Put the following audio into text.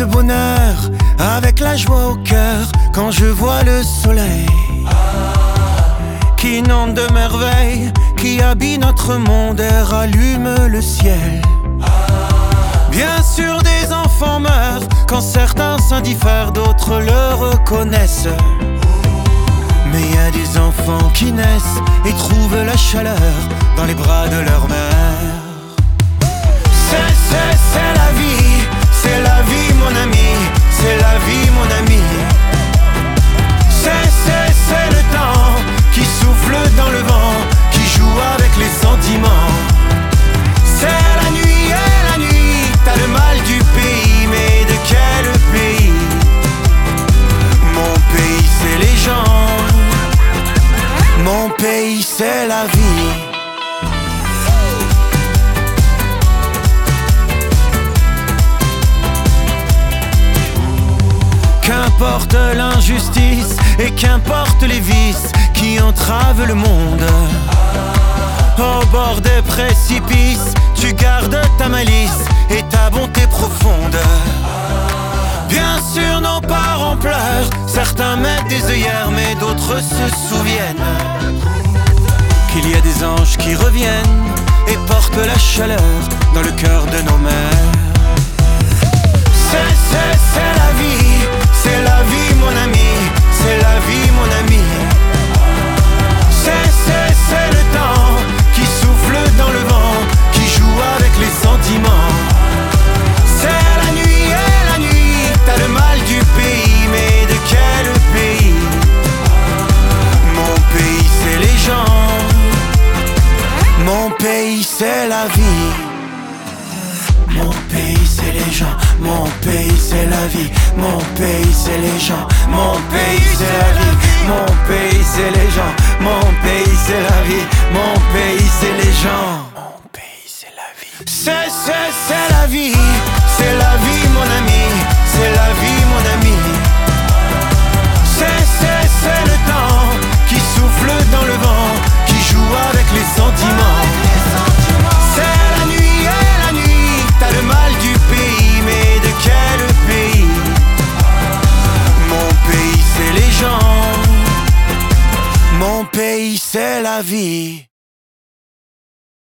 de bonheur, avec la joie au cœur, quand je vois le soleil qui inonde de merveilles, qui habille notre monde et rallume le ciel. Bien sûr des enfants meurent, quand certains s'indiffèrent, d'autres le reconnaissent. Mais il y a des enfants qui naissent et trouvent la chaleur dans les bras de leur mère. C'est la vie mon ami, c'est la vie mon ami. C'est le temps qui souffle dans le vent, qui joue avec les sentiments. C'est la nuit, t'as le mal du pays, mais de quel pays? Mon pays c'est les gens, mon pays c'est la vie. Qu'importe l'injustice et qu'importe les vices qui entravent le monde. Au bord des précipices, tu gardes ta malice et ta bonté profonde. Bien sûr nos parents pleurent, certains mettent des œillères, mais d'autres se souviennent qu'il y a des anges qui reviennent et portent la chaleur dans le cœur de nos mères. C'est la vie mon ami, c'est la vie mon ami. C'est le temps qui souffle dans le vent, qui joue avec les sentiments. C'est la nuit, t'as le mal du pays, mais de quel pays? Mon pays c'est les gens, mon pays c'est la vie. Mon pays c'est les gens, mon pays c'est la vie. Mon pays c'est les gens, mon pays c'est la vie. Mon pays c'est les gens, mon pays c'est la vie. Mon pays c'est les gens, mon pays c'est la vie. C'est la vie, c'est la vie mon ami, c'est la vie mon ami. C'est le temps qui souffle dans le vent, qui joue avec les sentiments. C'est la nuit, t'as le mal du pays, mais de quel pays? Mon pays c'est les gens, mon pays c'est la vie.